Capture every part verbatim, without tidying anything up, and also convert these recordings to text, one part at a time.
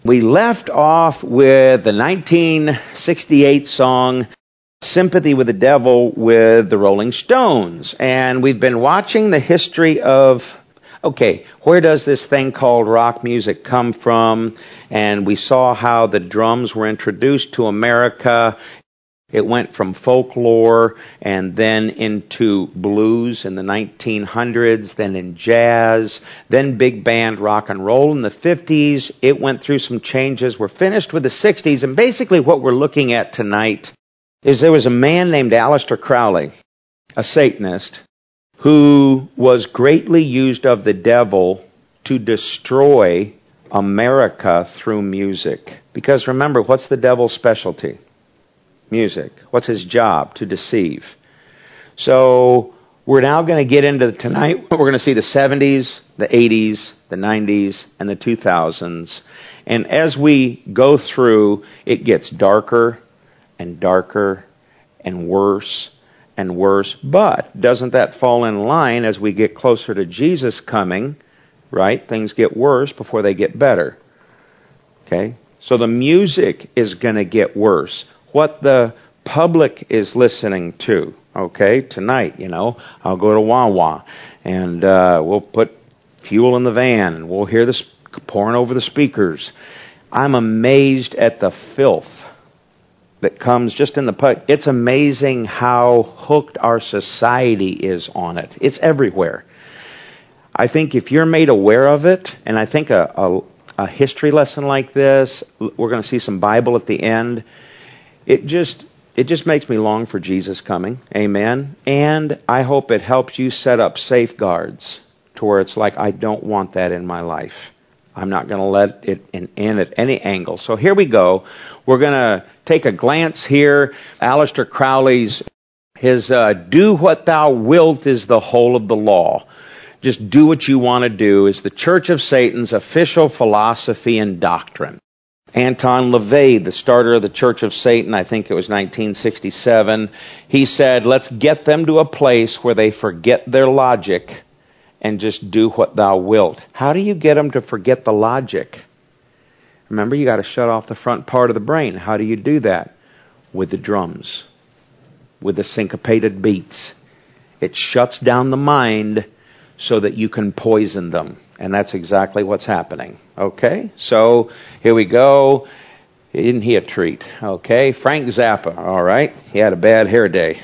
We left off with the nineteen sixty-eight song, Sympathy with the Devil with the Rolling Stones. And we've been watching the history of, okay, where does this thing called rock music come from? And we saw how the drums were introduced to America. It went from folklore and then into blues in the nineteen hundreds, then in jazz, then big band rock and roll in the fifties. It went through some changes. We're finished with the sixties, and basically what we're looking at tonight is there was a man named Aleister Crowley, a Satanist, who was greatly used of the devil to destroy America through music. Because remember, what's the devil's specialty? Music. What's his job? To deceive. So we're now going to get into tonight. We're going to see the seventies, the eighties, the nineties, and the two thousands. And as we go through, it gets darker and darker and worse and worse. But doesn't that fall in line as we get closer to Jesus coming? Right? Things get worse before they get better. Okay? So the music is going to get worse. What the public is listening to, okay, tonight, you know, I'll go to Wawa and uh, we'll put fuel in the van and we'll hear this pouring over the speakers. I'm amazed at the filth that comes just in the put. It's amazing how hooked our society is on it. It's everywhere. I think if you're made aware of it, and I think a, a, a history lesson like this, we're going to see some Bible at the end. It just it just makes me long for Jesus coming. Amen. And I hope it helps you set up safeguards to where it's like, I don't want that in my life. I'm not going to let it in, in at any angle. So here we go. We're going to take a glance here. Aleister Crowley's, his uh, do what thou wilt is the whole of the law. Just do what you want to do is the Church of Satan's official philosophy and doctrine. Anton LaVey, the starter of the Church of Satan, I think it was nineteen sixty-seven, he said, let's get them to a place where they forget their logic and just do what thou wilt. How do you get them to forget the logic? Remember, you got to shut off the front part of the brain. How do you do that? With the drums, with the syncopated beats. It shuts down the mind so that you can poison them. And that's exactly what's happening. Okay? So, here we go. Isn't he a treat? Okay? Frank Zappa, all right? He had a bad hair day.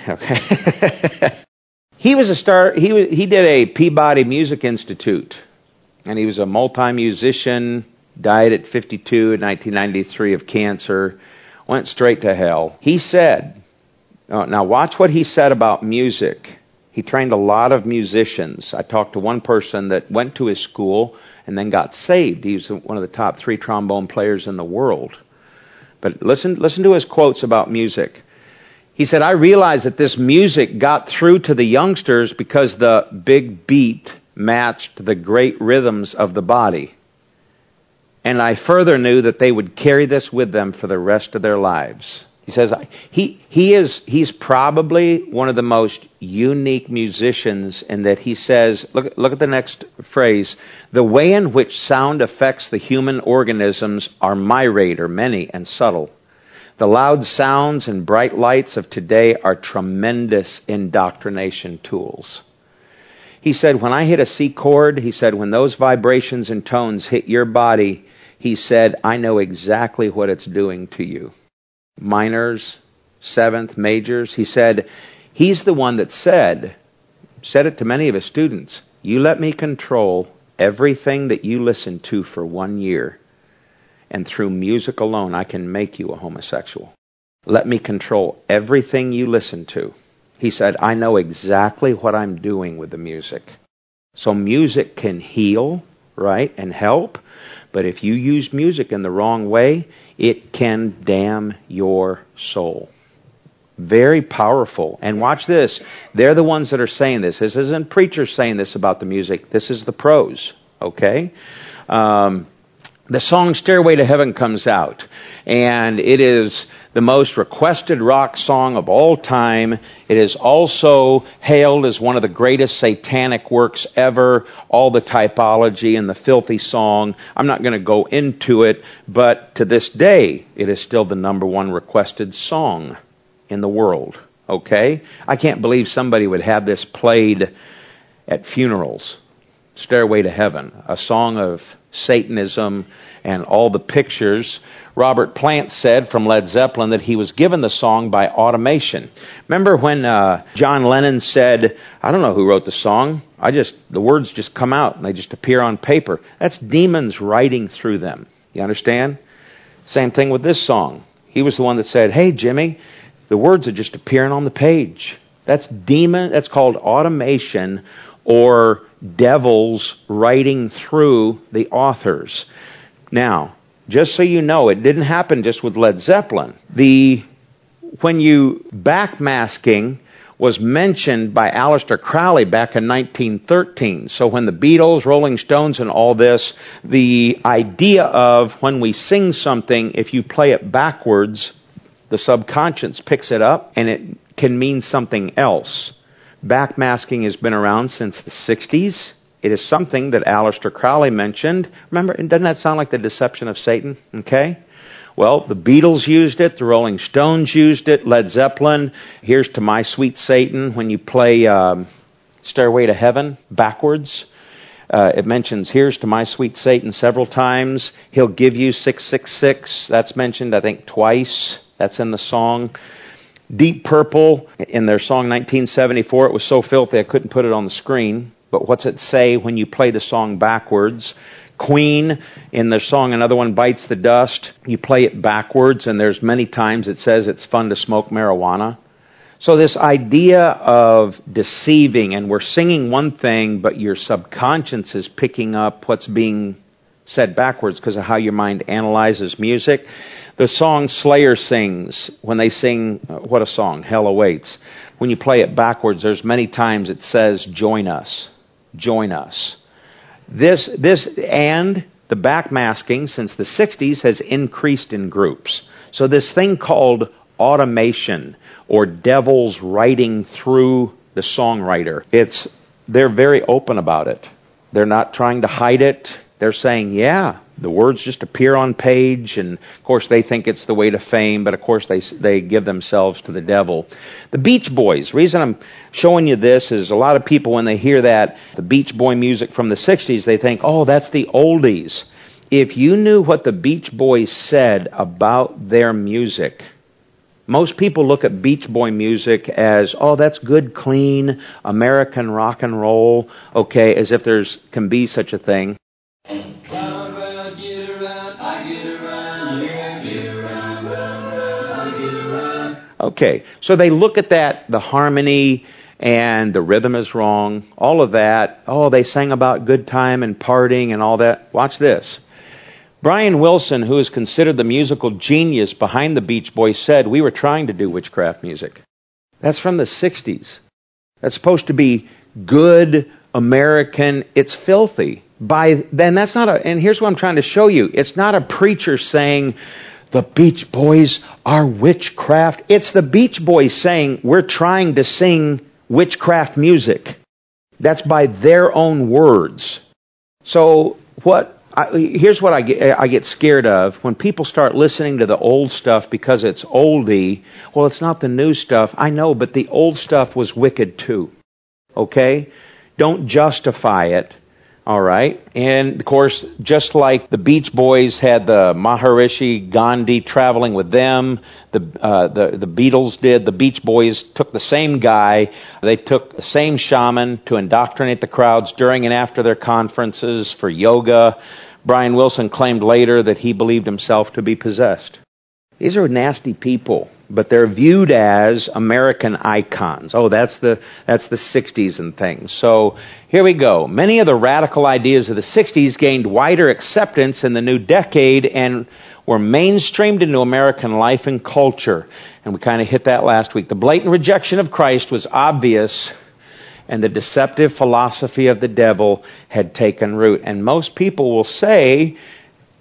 Okay? he was a star, he was, he did a Peabody Music Institute. And he was a multi-musician, died at fifty-two in nineteen ninety-three of cancer, went straight to hell. He said, now watch what he said about music. He trained a lot of musicians. I talked to one person that went to his school and then got saved. He was one of the top three trombone players in the world. But listen, listen to his quotes about music. He said, I realized that this music got through to the youngsters because the big beat matched the great rhythms of the body. And I further knew that they would carry this with them for the rest of their lives. He says he he is he's probably one of the most unique musicians in that he says, look look at the next phrase, the way in which sound affects the human organisms are myriad or many and subtle. The loud sounds and bright lights of today are tremendous indoctrination tools. He said, when I hit a C chord, he said, when those vibrations and tones hit your body, he said, I know exactly what it's doing to you. Minors, seventh, majors. He said, he's the one that said, said it to many of his students, you let me control everything that you listen to for one year, and through music alone I can make you a homosexual. Let me control everything you listen to. He said, I know exactly what I'm doing with the music. So music can heal, right, and help. But if you use music in the wrong way, it can damn your soul. Very powerful. And watch this. They're the ones that are saying this. This isn't preachers saying this about the music. This is the pros. Okay? Um, the song Stairway to Heaven comes out. And it is the most requested rock song of all time. It is also hailed as one of the greatest satanic works ever. All the typology and the filthy song. I'm not going to go into it, but to this day, it is still the number one requested song in the world. Okay? I can't believe somebody would have this played at funerals. Stairway to Heaven, a song of Satanism and all the pictures. Robert Plant said from Led Zeppelin that he was given the song by automation. Remember when uh, John Lennon said, I don't know who wrote the song, I just, the words just come out and they just appear on paper. That's demons writing through them. You understand? Same thing with this song. He was the one that said, hey Jimmy, the words are just appearing on the page. That's demon, that's called automation, or devils writing through the authors. Now, just so you know, it didn't happen just with Led Zeppelin. The when you backmasking was mentioned by Aleister Crowley back in nineteen thirteen. So when the Beatles, Rolling Stones, and all this, the idea of when we sing something, if you play it backwards, the subconscious picks it up and it can mean something else. Backmasking has been around since the sixties. It is something that Aleister Crowley mentioned. Remember, doesn't that sound like the deception of Satan? Okay? Well, the Beatles used it. The Rolling Stones used it. Led Zeppelin. Here's to My Sweet Satan. When you play um, Stairway to Heaven backwards, uh, it mentions Here's to My Sweet Satan several times. He'll give you six six six. That's mentioned, I think, twice. That's in the song. Deep Purple, in their song nineteen seventy-four, it was so filthy I couldn't put it on the screen. But what's it say when you play the song backwards? Queen, in their song Another One Bites the Dust, you play it backwards, and there's many times it says it's fun to smoke marijuana. So this idea of deceiving, and we're singing one thing, but your subconscious is picking up what's being said backwards because of how your mind analyzes music. The song Slayer sings, when they sing, what a song, Hell Awaits. When you play it backwards, there's many times it says, join us, join us. This, this, and the backmasking since the sixties has increased in groups. So this thing called automation, or devils writing through the songwriter, it's, they're very open about it. They're not trying to hide it. They're saying, yeah, the words just appear on page, and of course they think it's the way to fame, but of course they they give themselves to the devil. The Beach Boys, reason I'm showing you this is a lot of people, when they hear that, the Beach Boy music from the sixties, they think, oh, that's the oldies. If you knew what the Beach Boys said about their music, most people look at Beach Boy music as, oh, that's good, clean, American rock and roll, okay, as if there's can be such a thing. Okay, so they look at that, the harmony and the rhythm is wrong, all of that. Oh, they sang about good time and partying and all that. Watch this. Brian Wilson, who is considered the musical genius behind the Beach Boys, said, we were trying to do witchcraft music. That's from the sixties. That's supposed to be good, American. It's filthy. By then, that's not a, and here's what I'm trying to show you. It's not a preacher saying, the Beach Boys are witchcraft. It's the Beach Boys saying, we're trying to sing witchcraft music. That's by their own words. So what? I, here's what I get, I get scared of. When people start listening to the old stuff because it's oldie, well, it's not the new stuff. I know, but the old stuff was wicked too. Okay? Don't justify it. All right. And, of course, just like the Beach Boys had the Maharishi Gandhi traveling with them, the, uh, the, the Beatles did, the Beach Boys took the same guy. They took the same shaman to indoctrinate the crowds during and after their conferences for yoga. Brian Wilson claimed later that he believed himself to be possessed. These are nasty people, but they're viewed as American icons. Oh, that's the that's the sixties and things. So here we go. Many of the radical ideas of the sixties gained wider acceptance in the new decade and were mainstreamed into American life and culture. And we kind of hit that last week. The blatant rejection of Christ was obvious, and the deceptive philosophy of the devil had taken root. And most people will say,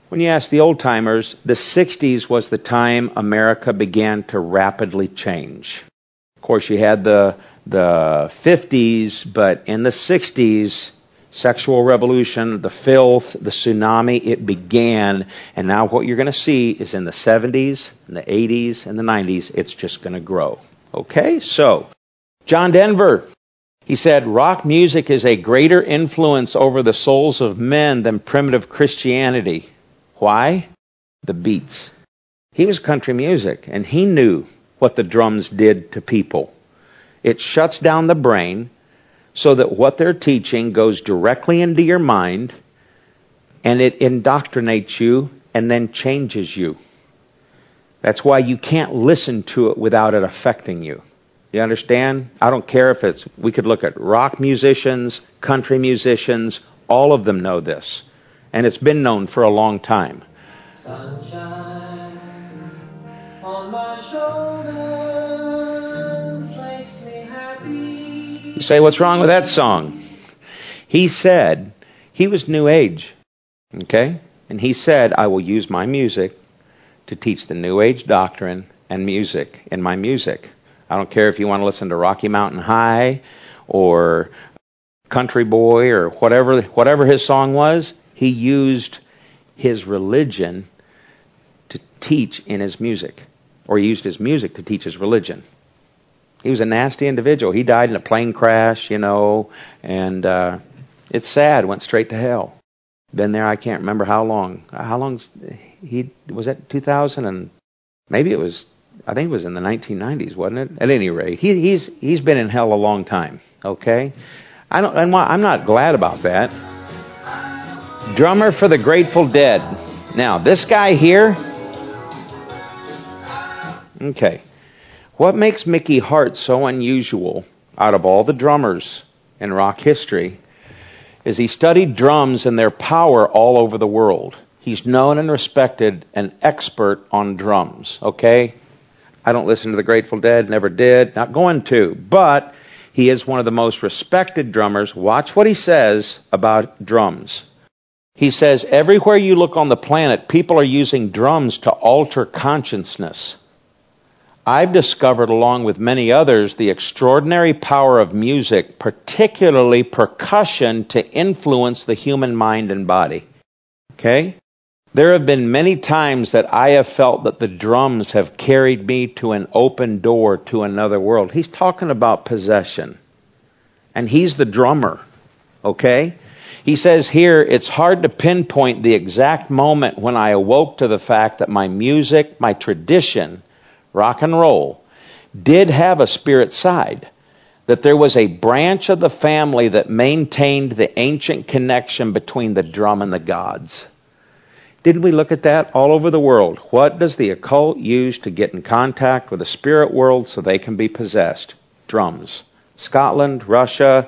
When you ask the old-timers, the sixties was the time America began to rapidly change. Of course, you had the the fifties, but in the sixties, sexual revolution, the filth, the tsunami, it began. And now what you're going to see is in the seventies, in the eighties, and the nineties, it's just going to grow. Okay? So, John Denver, he said, rock music is a greater influence over the souls of men than primitive Christianity. Why? The beats. He was country music, and he knew what the drums did to people. It shuts down the brain so that what they're teaching goes directly into your mind, and it indoctrinates you and then changes you. That's why you can't listen to it without it affecting you. You understand? I don't care if it's, we could look at rock musicians, country musicians, all of them know this. And it's been known for a long time. Sunshine on my shoulders makes me happy. You say, what's wrong with that song? He said, he was New Age. Okay? And he said, I will use my music to teach the New Age doctrine and music in my music. I don't care if you want to listen to Rocky Mountain High or Country Boy or whatever whatever his song was. He used his religion to teach in his music. Or he used his music to teach his religion. He was a nasty individual. He died in a plane crash, you know, and uh, it's sad, went straight to hell. Been there, I can't remember how long. How long he was that two thousand and maybe it was, I think it was in the nineteen nineties, wasn't it? At any rate, he, he's he's been in hell a long time, okay? I don't, and I'm not glad about that. Drummer for the Grateful Dead. Now, this guy here, okay, what makes Mickey Hart so unusual out of all the drummers in rock history is he studied drums and their power all over the world. He's known and respected, an expert on drums, okay? I don't listen to the Grateful Dead, never did, not going to, but he is one of the most respected drummers. Watch what he says about drums. He says, everywhere you look on the planet, people are using drums to alter consciousness. I've discovered, along with many others, the extraordinary power of music, particularly percussion, to influence the human mind and body. Okay? There have been many times that I have felt that the drums have carried me to an open door to another world. He's talking about possession. And he's the drummer. Okay? He says here, it's hard to pinpoint the exact moment when I awoke to the fact that my music, my tradition, rock and roll, did have a spirit side. That there was a branch of the family that maintained the ancient connection between the drum and the gods. Didn't we look at that all over the world? What does the occult use to get in contact with the spirit world so they can be possessed? Drums. Scotland, Russia,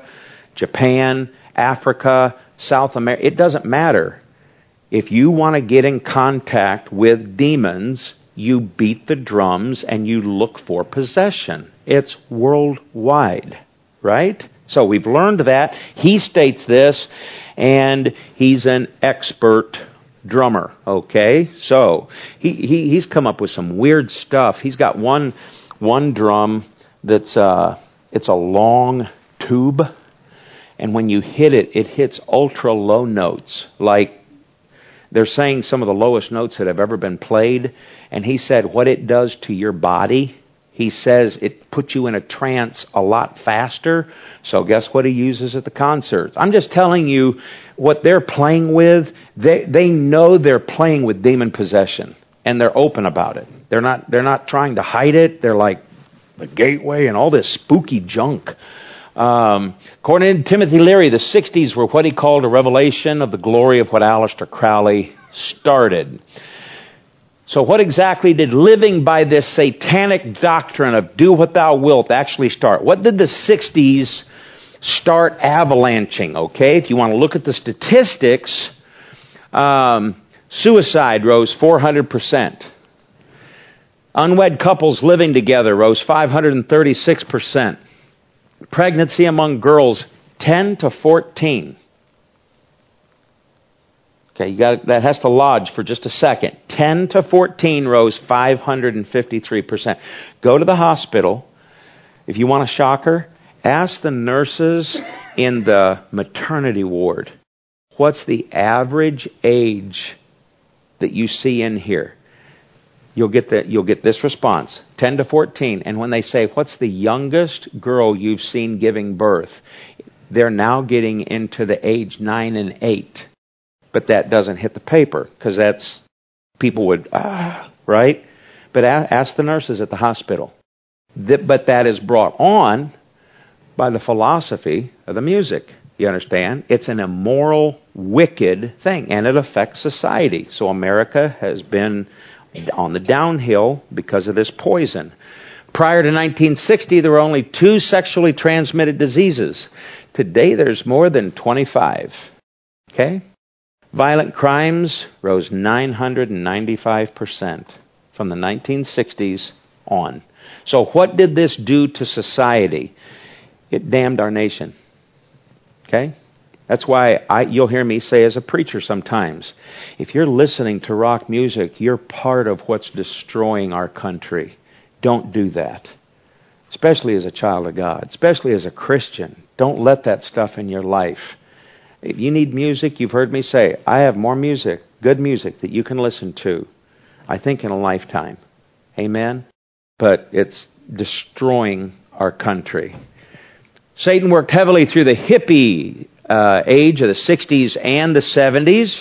Japan, Africa, South America, it doesn't matter. If you want to get in contact with demons, you beat the drums and you look for possession. It's worldwide, right? So we've learned that. He states this, and he's an expert drummer, okay? So he, he he's come up with some weird stuff. He's got one one drum that's uh it's a long tube. And when you hit it, it hits ultra low notes. Like, they're saying some of the lowest notes that have ever been played. And he said what it does to your body, he says it puts you in a trance a lot faster. So guess what he uses at the concerts? I'm just telling you what they're playing with. They they know they're playing with demon possession. And they're open about it. They're not they're not trying to hide it. They're like the Gateway and all this spooky junk. Um, according to Timothy Leary, the sixties were what he called a revelation of the glory of what Aleister Crowley started. So what exactly did living by this satanic doctrine of do what thou wilt actually start? What did the sixties start avalanching? Okay, if you want to look at the statistics, um, suicide rose four hundred percent. Unwed couples living together rose five hundred thirty-six percent. Pregnancy among girls, ten to fourteen. Okay, you got that has to lodge for just a second. ten to fourteen rose five hundred fifty-three percent. Go to the hospital. If you want a shocker, ask the nurses in the maternity ward, what's the average age that you see in here? You'll get the, you'll get this response, ten to fourteen. And when they say, what's the youngest girl you've seen giving birth? They're now getting into the age nine and eight. But that doesn't hit the paper, because that's, people would, ah, right? But ask the nurses at the hospital. But that is brought on by the philosophy of the music. You understand? It's an immoral, wicked thing, and it affects society. So America has been on the downhill because of this poison. Prior to nineteen sixty, there were only two sexually transmitted diseases. Today, there's more than twenty-five. Okay? Violent crimes rose nine hundred ninety-five percent from the nineteen sixties on. So what did this do to society? It damned our nation. Okay? That's why I, you'll hear me say as a preacher sometimes, if you're listening to rock music, you're part of what's destroying our country. Don't do that. Especially as a child of God. Especially as a Christian. Don't let that stuff in your life. If you need music, you've heard me say, I have more music, good music, that you can listen to, I think, in a lifetime. Amen? But it's destroying our country. Satan worked heavily through the hippie uh, age of the sixties and the seventies,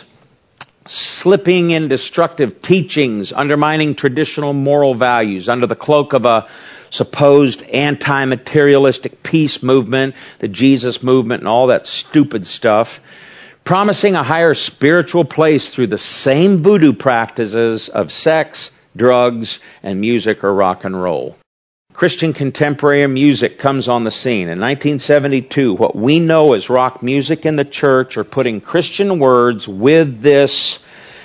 slipping in destructive teachings, undermining traditional moral values under the cloak of a supposed anti-materialistic peace movement, the Jesus movement, and all that stupid stuff, promising a higher spiritual place through the same voodoo practices of sex, drugs, and music or rock and roll. Christian contemporary music comes on the scene. In nineteen seventy-two, what we know as rock music in the church are putting Christian words with this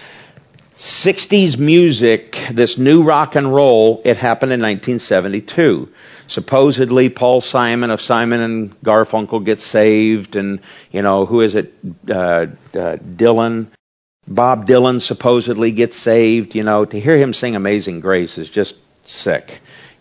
sixties music, this new rock and roll. It happened in nineteen seventy-two. Supposedly, Paul Simon of Simon and Garfunkel gets saved, and, you know, who is it? Uh, uh, Dylan. Bob Dylan supposedly gets saved. You know, to hear him sing Amazing Grace is just sick.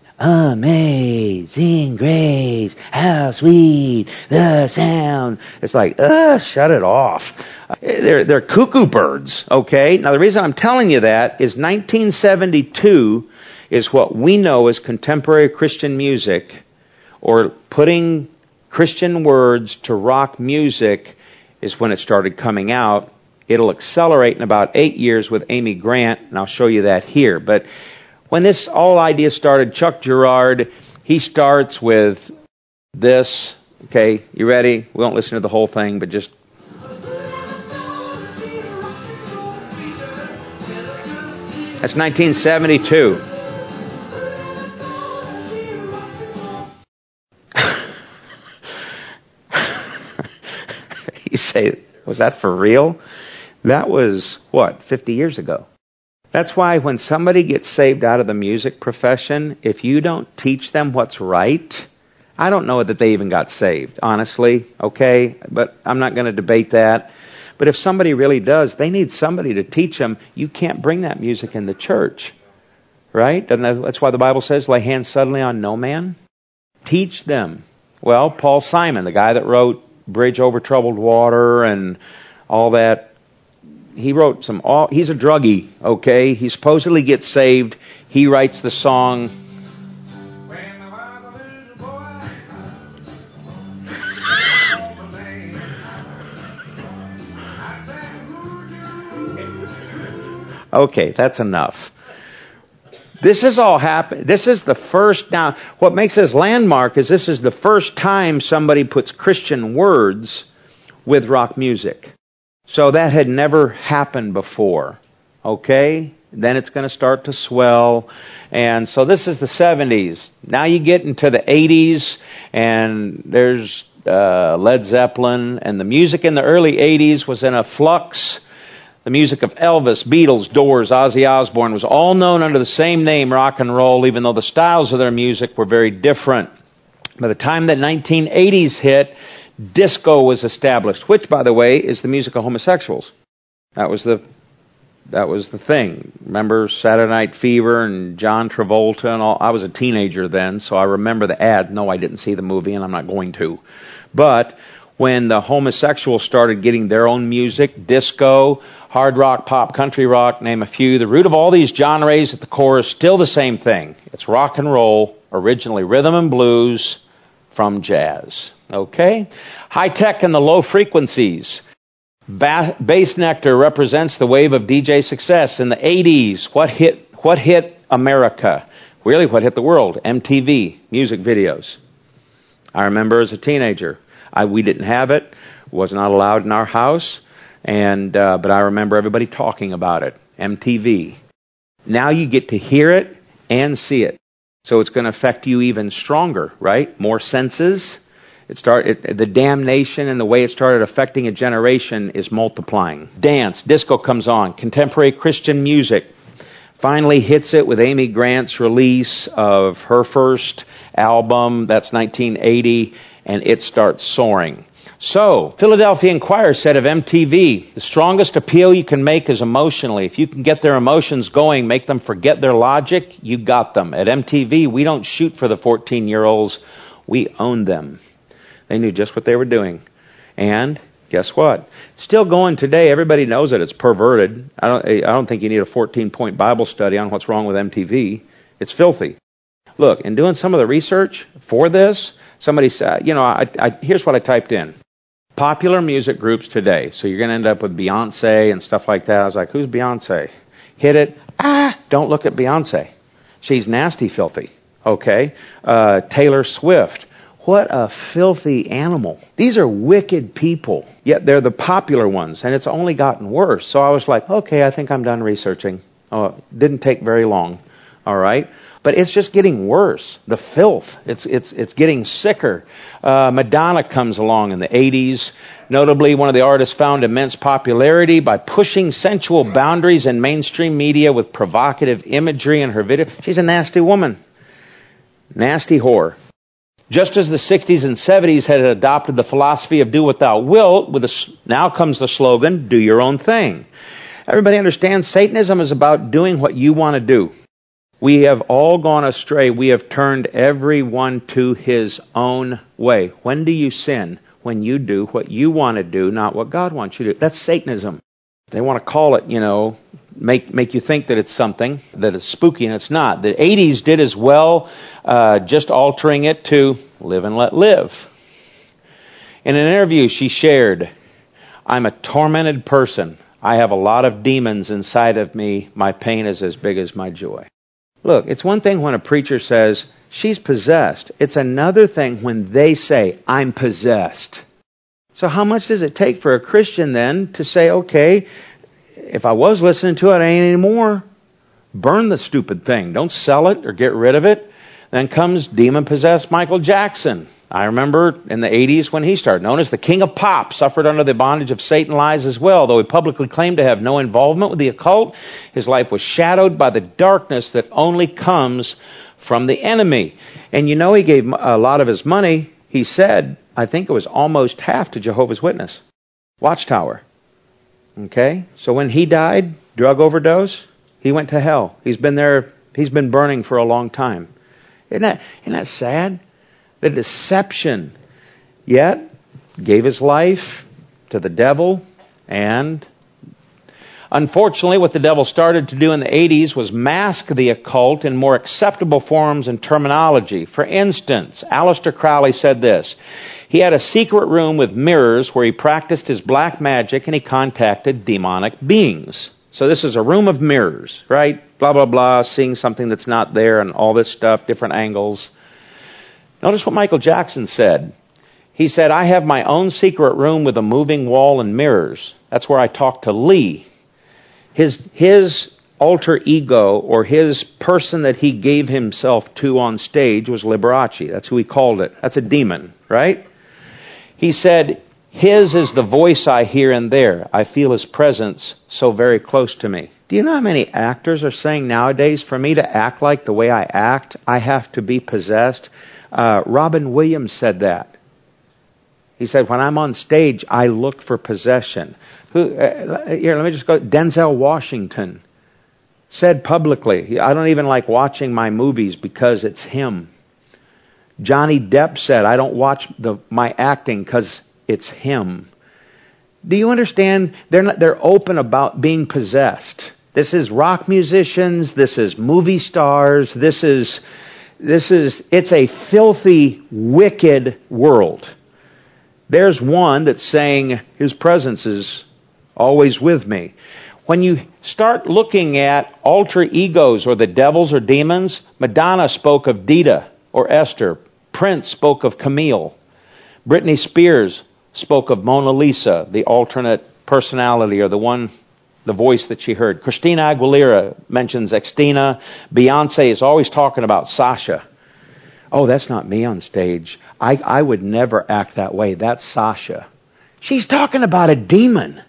Amazing grace, how sweet the sound. It's like, ugh, shut it off. They're, they're cuckoo birds, okay? Now, the reason I'm telling you that is nineteen seventy-two is what we know as contemporary Christian music, or putting Christian words to rock music, is when it started coming out. It'll accelerate in about eight years with Amy Grant, and I'll show you that here. But when this whole idea started, Chuck Girard, he starts with this. Okay, you ready? We won't listen to the whole thing, but just... That's nineteen seventy-two. You say, was that for real? That was, what, fifty years ago? That's why when somebody gets saved out of the music profession, if you don't teach them what's right, I don't know that they even got saved, honestly, okay? But I'm not going to debate that. But if somebody really does, they need somebody to teach them. You can't bring that music in the church, right? Doesn't that, that's why the Bible says, lay hands suddenly on no man. Teach them. Well, Paul Simon, the guy that wrote Bridge Over Troubled Water and all that, he wrote some, all, he's a druggie, okay? He supposedly gets saved. He writes the song. Okay, that's enough. This is all happen. This is the first, now, what makes this landmark is this is the first time somebody puts Christian words with rock music. So that had never happened before, okay? Then it's going to start to swell. And so this is the seventies. Now you get into the eighties, and there's uh, Led Zeppelin. And the music in the early eighties was in a flux. The music of Elvis, Beatles, Doors, Ozzy Osbourne was all known under the same name, rock and roll, even though the styles of their music were very different. By the time that nineteen eighties hit, disco was established, which, by the way, is the music of homosexuals. That was the that was the thing. Remember Saturday Night Fever and John Travolta and all? I was a teenager then, so I remember the ad. No, I didn't see the movie, and I'm not going to. But when the homosexuals started getting their own music, disco, hard rock, pop, country rock, name a few, the root of all these genres at the core is still the same thing. It's rock and roll, originally rhythm and blues from jazz. Okay? High tech and the low frequencies. Ba- Bass Nectar represents the wave of D J success. In the eighties, what hit what hit America? Really, what hit the world? M T V, music videos. I remember as a teenager, I, we didn't have it, was not allowed in our house, and uh, but I remember everybody talking about it. M T V. Now you get to hear it and see it. So it's going to affect you even stronger, right? More senses. It start, it, the damnation and the way it started affecting a generation is multiplying. Dance, disco comes on, contemporary Christian music finally hits it with Amy Grant's release of her first album, that's nineteen eighty, and it starts soaring. So, Philadelphia Inquirer said of M T V, the strongest appeal you can make is emotionally. If you can get their emotions going, make them forget their logic, you got them. At M T V, we don't shoot for the fourteen-year-olds, we own them. They knew just what they were doing. And guess what? Still going today. Everybody knows that it's perverted. I don't, I don't think you need a fourteen-point Bible study on what's wrong with M T V. It's filthy. Look, in doing some of the research for this, somebody said, you know, I, I, here's what I typed in. Popular music groups today. So you're going to end up with Beyonce and stuff like that. I was like, who's Beyonce? Hit it. Ah, don't look at Beyonce. She's nasty, filthy. Okay. Uh, Taylor Swift. What a filthy animal. These are wicked people, yet they're the popular ones, and it's only gotten worse. So I was like, okay, I think I'm done researching. Oh, it didn't take very long, all right? But it's just getting worse. The filth, it's it's it's getting sicker. Uh, Madonna comes along in the eighties. Notably, one of the artists found immense popularity by pushing sensual boundaries in mainstream media with provocative imagery in her video. She's a nasty woman. Nasty whore. Just as the sixties and seventies had adopted the philosophy of do what thou wilt, with a, now comes the slogan, do your own thing. Everybody understands Satanism is about doing what you want to do. We have all gone astray. We have turned everyone to his own way. When do you sin? When you do what you want to do, not what God wants you to do. That's Satanism. They want to call it, you know, make make you think that it's something, that it's spooky, and it's not. The eighties did as well, uh, just altering it to live and let live. In an interview she shared, I'm a tormented person. I have a lot of demons inside of me. My pain is as big as my joy. Look, it's one thing when a preacher says, she's possessed. It's another thing when they say, I'm possessed. So how much does it take for a Christian then to say, okay, if I was listening to it, I ain't anymore. Burn the stupid thing. Don't sell it or get rid of it. Then comes demon-possessed Michael Jackson. I remember in the eighties when he started, known as the King of Pop, suffered under the bondage of Satan lies as well. Though he publicly claimed to have no involvement with the occult, his life was shadowed by the darkness that only comes from the enemy. And you know he gave a lot of his money, he said, I think it was almost half to Jehovah's Witness. Watchtower. Okay? So when he died, drug overdose, he went to hell. He's been there, he's been burning for a long time. Isn't that, isn't that sad? The deception. Yet, gave his life to the devil, and unfortunately what the devil started to do in the eighties was mask the occult in more acceptable forms and terminology. For instance, Aleister Crowley said this. He had a secret room with mirrors where he practiced his black magic and he contacted demonic beings. So this is a room of mirrors, right? Blah, blah, blah, seeing something that's not there and all this stuff, different angles. Notice what Michael Jackson said. He said, I have my own secret room with a moving wall and mirrors. That's where I talk to Lee. His, his alter ego, or his person that he gave himself to on stage, was Liberace. That's who he called it. That's a demon, right? He said, his is the voice I hear in there. I feel his presence so very close to me. Do you know how many actors are saying nowadays, for me to act like the way I act, I have to be possessed? Uh, Robin Williams said that. He said, when I'm on stage, I look for possession. Who? Uh, here, let me just go. Denzel Washington said publicly, I don't even like watching my movies because it's him. Johnny Depp said, I don't watch the, my acting because it's him. Do you understand? They're not, they're open about being possessed. This is rock musicians. This is movie stars. This is, this is, it's a filthy, wicked world. There's one that's saying His presence is always with me. When you start looking at alter egos or the devils or demons, Madonna spoke of Dita or Esther. Prince spoke of Camille. Britney Spears spoke of Mona Lisa, the alternate personality or the one, the voice that she heard. Christina Aguilera mentions Xtina. Beyonce is always talking about Sasha. Oh, that's not me on stage. I, I would never act that way. That's Sasha. She's talking about a demon.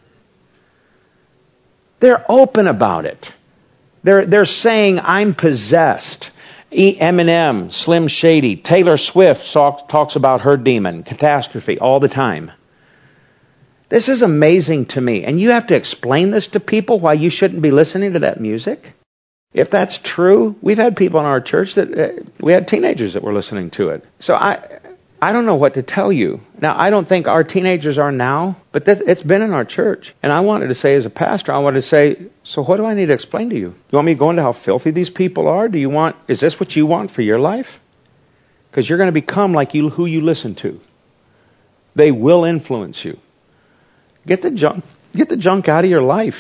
They're open about it. They're, they're saying, I'm possessed. E- Eminem, Slim Shady, Taylor Swift talk, talks about her demon, Catastrophe, all the time. This is amazing to me. And you have to explain this to people why you shouldn't be listening to that music? If that's true, we've had people in our church that, uh, we had teenagers that were listening to it. So I I don't know what to tell you. Now, I don't think our teenagers are now, but that, it's been in our church. And I wanted to say as a pastor, I wanted to say, so what do I need to explain to you? You want me to go into how filthy these people are? Do you want, is this what you want for your life? Because you're going to become like you, who you listen to. They will influence you. Get the junk, get the junk out of your life.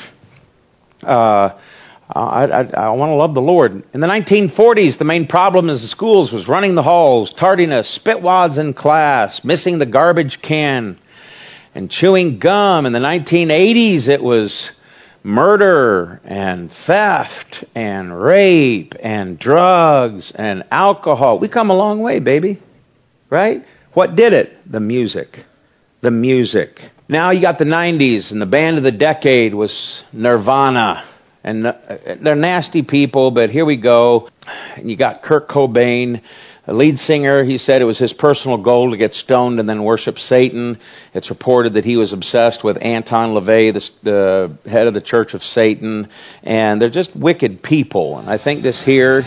Uh, I, I, I want to love the Lord. In the nineteen forties, the main problem in the schools was running the halls, tardiness, spitwads in class, missing the garbage can, and chewing gum. In the nineteen eighties, it was murder and theft and rape and drugs and alcohol. We come a long way, baby. Right? What did it? The music. The music. Now you got the nineties, and the band of the decade was Nirvana. And they're nasty people, but here we go. And you got Kurt Cobain, a lead singer. He said it was his personal goal to get stoned and then worship Satan. It's reported that he was obsessed with Anton LaVey, the, the head of the Church of Satan. And they're just wicked people. And I think this here...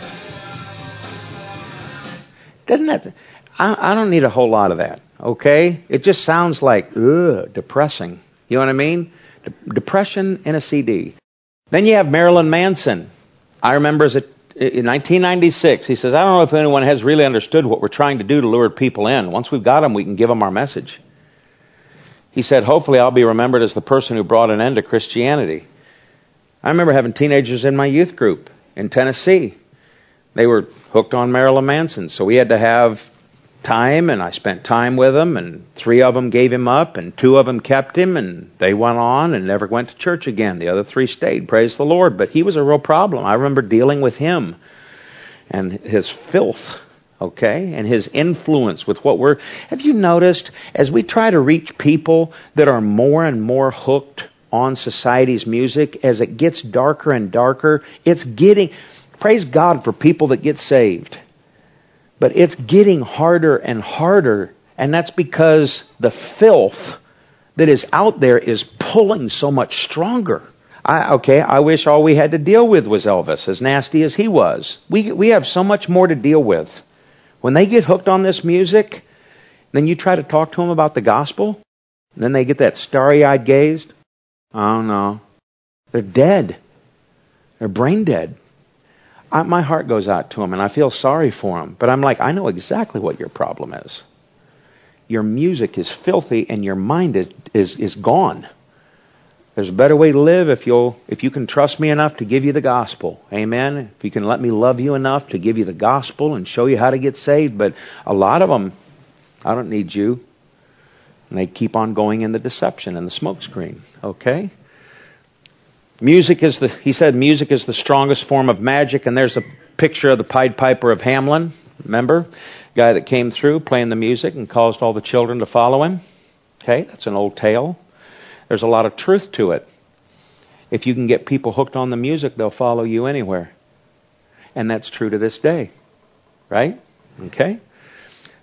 Doesn't that... I, I don't need a whole lot of that, okay? It just sounds like, ugh, depressing. You know what I mean? De- depression in a C D. Then you have Marilyn Manson. I remember as a, in nineteen ninety-six, he says, I don't know if anyone has really understood what we're trying to do to lure people in. Once we've got them, we can give them our message. He said, hopefully I'll be remembered as the person who brought an end to Christianity. I remember having teenagers in my youth group in Tennessee. They were hooked on Marilyn Manson, so we had to have time, and I spent time with them, and three of them gave him up, and two of them kept him, and they went on and never went to church again. The other three stayed, praise the Lord. But he was a real problem. I remember dealing with him and his filth, okay, and his influence with what we're... Have you noticed, as we try to reach people that are more and more hooked on society's music, as it gets darker and darker, it's getting... Praise God for people that get saved. But it's getting harder and harder, and that's because the filth that is out there is pulling so much stronger. I, okay, I wish all we had to deal with was Elvis, as nasty as he was. We we have so much more to deal with. When they get hooked on this music, then you try to talk to them about the gospel, and then they get that starry-eyed gaze. Oh, no. They're dead. They're brain dead. I, my heart goes out to them, and I feel sorry for them. But I'm like, I know exactly what your problem is. Your music is filthy, and your mind is, is, is gone. There's a better way to live if you'll if you can trust me enough to give you the gospel. Amen? If you can let me love you enough to give you the gospel and show you how to get saved. But a lot of them, I don't need you. And they keep on going in the deception and the smokescreen. Okay? Music is the, he said music is the strongest form of magic, and there's a picture of the Pied Piper of Hamelin. Remember? Guy that came through playing the music and caused all the children to follow him. Okay, that's an old tale. There's a lot of truth to it. If you can get people hooked on the music, they'll follow you anywhere. And that's true to this day. Right? Okay?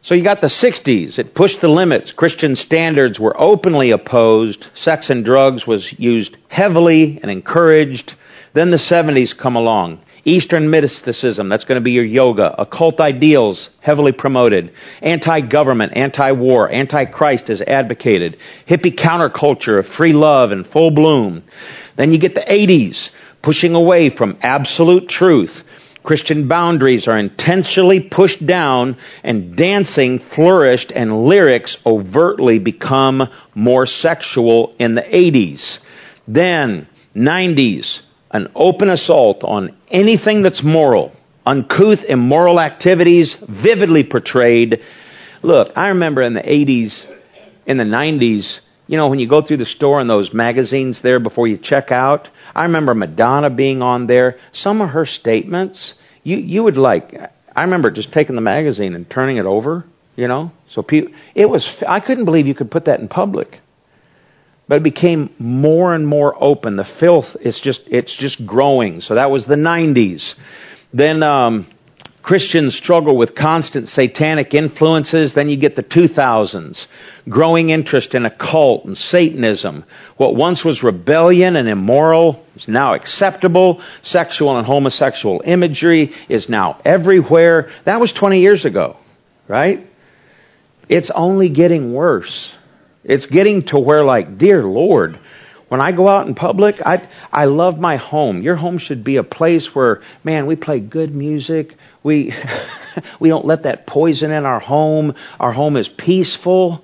So you got the sixties. It pushed the limits. Christian standards were openly opposed. Sex and drugs was used heavily and encouraged. Then the seventies come along. Eastern mysticism, that's going to be your yoga. Occult ideals, heavily promoted. Anti-government, anti-war, anti-Christ is advocated. Hippie counterculture of free love in full bloom. Then you get the eighties, pushing away from absolute truth. Christian boundaries are intentionally pushed down, and dancing flourished, and lyrics overtly become more sexual in the eighties. Then, nineties, an open assault on anything that's moral. Uncouth, immoral activities vividly portrayed. Look, I remember in the eighties, in the nineties, you know, when you go through the store and those magazines there before you check out, I remember Madonna being on there. Some of her statements, you you would like, I remember just taking the magazine and turning it over, you know. So people, it was, I couldn't believe you could put that in public. But it became more and more open. The filth is just, it's just growing. So that was the nineties. Then um, Christians struggle with constant satanic influences. Then you get the two thousands. Growing interest in occult and Satanism. What once was rebellion and immoral is now acceptable. Sexual and homosexual imagery is now everywhere. That was twenty years ago, right? It's only getting worse. It's getting to where, like, dear Lord, when I go out in public, I I love my home. Your home should be a place where, man, we play good music. We we don't let that poison in our home. Our home is peaceful.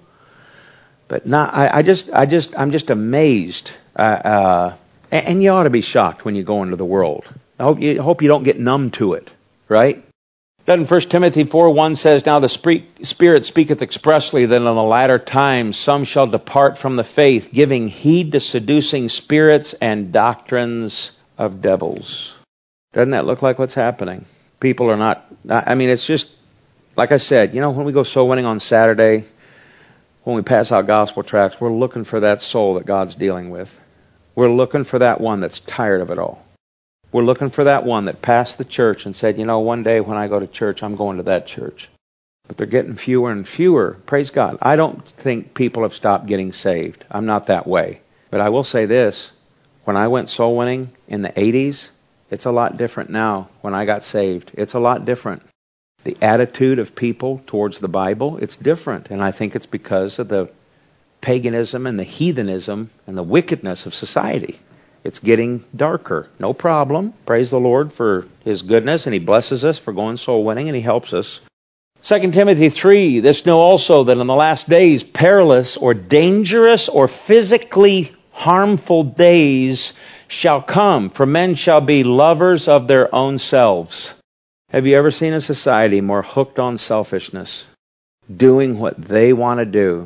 But not, I, I just I just I'm just amazed. Uh, uh, and, and you ought to be shocked when you go into the world. I hope you I hope you don't get numb to it, right? Then First Timothy four one says, Now the Spirit speaketh expressly that in the latter times some shall depart from the faith, giving heed to seducing spirits and doctrines of devils. Doesn't that look like what's happening? People are not, I mean, it's just, like I said, you know, when we go soul winning on Saturday, when we pass out gospel tracts, we're looking for that soul that God's dealing with. We're looking for that one that's tired of it all. We're looking for that one that passed the church and said, you know, one day when I go to church, I'm going to that church. But they're getting fewer and fewer. Praise God. I don't think people have stopped getting saved. I'm not that way. But I will say this. When I went soul winning in the eighties, it's a lot different now. When I got saved, it's a lot different. The attitude of people towards the Bible, it's different. And I think it's because of the paganism and the heathenism and the wickedness of society. It's getting darker. No problem. Praise the Lord for His goodness, and He blesses us for going soul winning, and He helps us. Second Timothy three, this know also that in the last days perilous or dangerous or physically harmful days shall come, for men shall be lovers of their own selves. Have you ever seen a society more hooked on selfishness, doing what they want to do,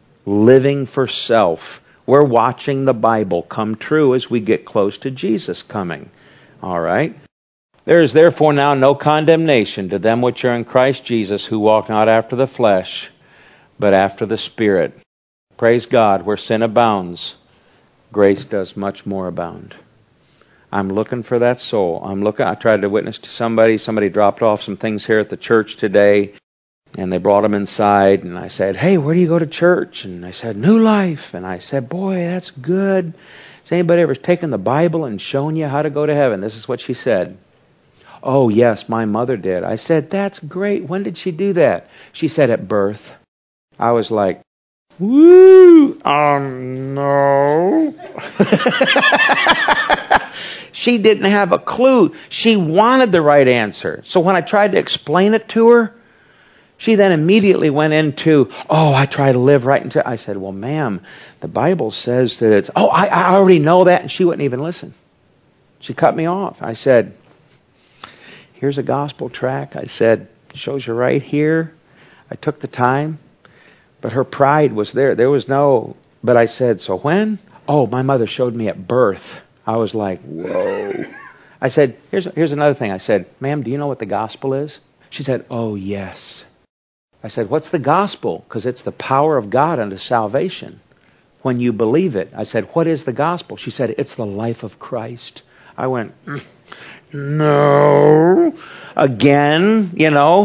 living for self? We're watching the Bible come true as we get close to Jesus coming. All right? There is therefore now no condemnation to them which are in Christ Jesus, who walk not after the flesh, but after the Spirit. Praise God, where sin abounds, grace does much more abound. I'm looking for that soul. I'm looking. I tried to witness to somebody. Somebody dropped off some things here at the church today. And they brought them inside, and I said, hey, where do you go to church? And they said, New Life. And I said, boy, that's good. Has anybody ever taken the Bible and shown you how to go to heaven? This is what she said. Oh, yes, my mother did. I said, that's great. When did she do that? She said, at birth. I was like, woo, um, no. She didn't have a clue. She wanted the right answer. So when I tried to explain it to her, she then immediately went into, oh, I try to live right into... I said, well, ma'am, the Bible says that it's... Oh, I, I already know that. And she wouldn't even listen. She cut me off. I said, here's a gospel tract. I said, shows you right here. I took the time. But her pride was there. There was no... But I said, so when? Oh, my mother showed me at birth. I was like, whoa. I said, here's, here's another thing. I said, ma'am, do you know what the gospel is? She said, oh, yes. I said, what's the gospel? Because it's the power of God unto salvation when you believe it. I said, what is the gospel? She said, it's the life of Christ. I went, no. Again, you know.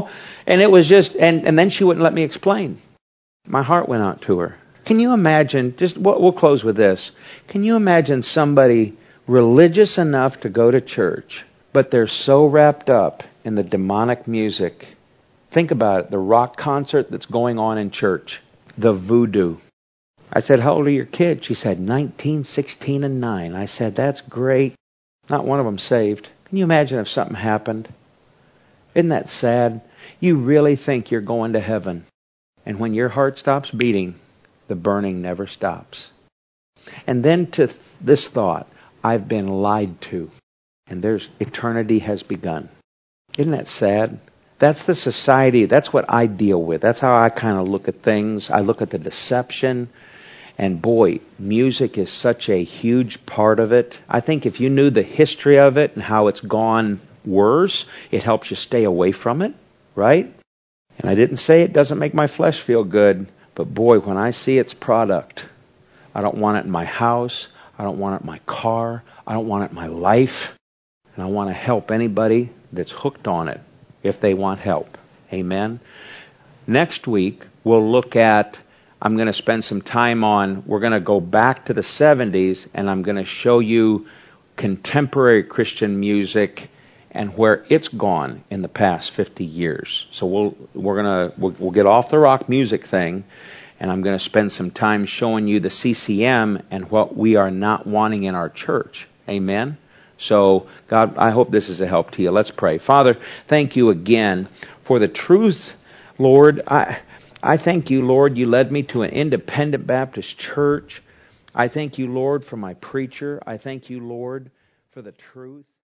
And it was just, and, and then she wouldn't let me explain. My heart went out to her. Can you imagine, just we'll, we'll close with this. Can you imagine somebody religious enough to go to church, but they're so wrapped up in the demonic music? Think about it, the rock concert that's going on in church, the voodoo. I said, how old are your kids? She said, nineteen, sixteen, and nine. I said, that's great. Not one of them saved. Can you imagine if something happened? Isn't that sad? You really think you're going to heaven. And when your heart stops beating, the burning never stops. And then to this thought, I've been lied to. And there's eternity has begun. Isn't that sad? That's the society. That's what I deal with. That's how I kind of look at things. I look at the deception. And boy, music is such a huge part of it. I think if you knew the history of it and how it's gone worse, it helps you stay away from it, right? And I didn't say it doesn't make my flesh feel good, but boy, when I see its product, I don't want it in my house. I don't want it in my car. I don't want it in my life. And I want to help anybody that's hooked on it if they want help. Amen? Next week, we'll look at, I'm going to spend some time on, we're going to go back to the seventies, and I'm going to show you contemporary Christian music and where it's gone in the past fifty years. So we'll, we're going to, we'll, we'll get off the rock music thing, and I'm going to spend some time showing you the C C M and what we are not wanting in our church. Amen? So, God, I hope this is a help to you. Let's pray. Father, thank you again for the truth, Lord. I, I thank you, Lord, you led me to an independent Baptist church. I thank you, Lord, for my preacher. I thank you, Lord, for the truth.